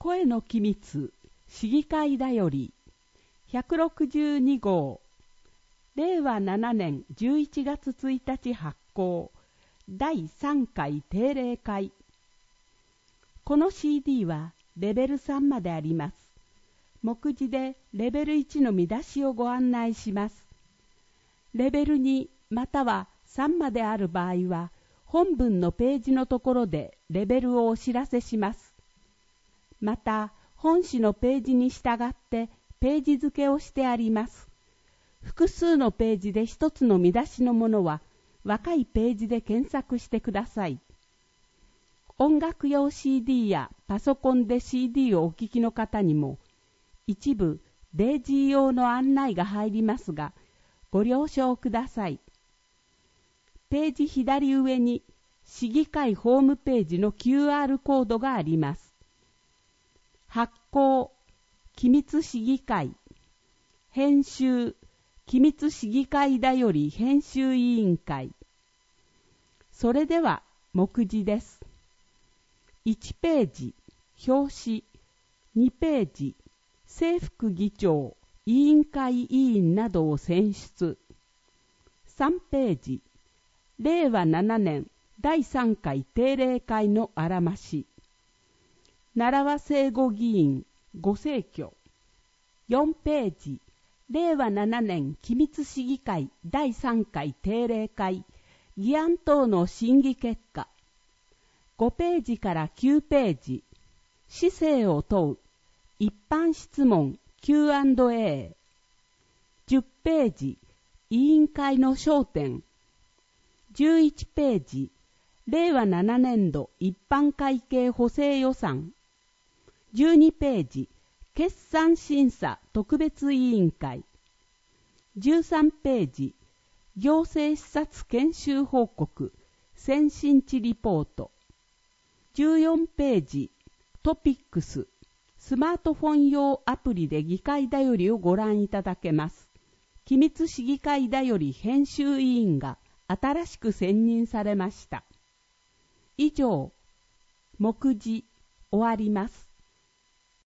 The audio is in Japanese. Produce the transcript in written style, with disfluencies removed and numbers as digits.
声の機密市議会だより162号令和7年11月1日発行第3回定例会。この CD はレベル3まであります。目次でレベル1の見出しをご案内します。レベル2または3まである場合は本文のページのところでレベルをお知らせします。また本誌のページに従ってページ付けをしてあります。複数のページで一つの見出しのものは若いページで検索してください。音楽用 CD やパソコンで CD をお聴きの方にも一部デイジー用の案内が入りますがご了承ください。ページ左上に市議会ホームページの QR コードがあります。発行機密市議会、編集機密市議会だより編集委員会。それでは目次です。1ページ表紙、2ページ正副議長委員会委員などを選出、3ページ令和7年第3回定例会のあらまし、奈良和生後議員ご逝去、4ページ令和7年機密市議会第3回定例会議案等の審議結果、5ページから9ページ市政を問う一般質問 Q&A、 10ページ委員会の焦点、11ページ令和7年度一般会計補正予算、12ページ決算審査特別委員会、13ページ行政視察研修報告先進地リポート、14ページトピックススマートフォン用アプリで議会だよりをご覧いただけます。機密市議会だより編集委員が新しく選任されました。以上、目次終わります。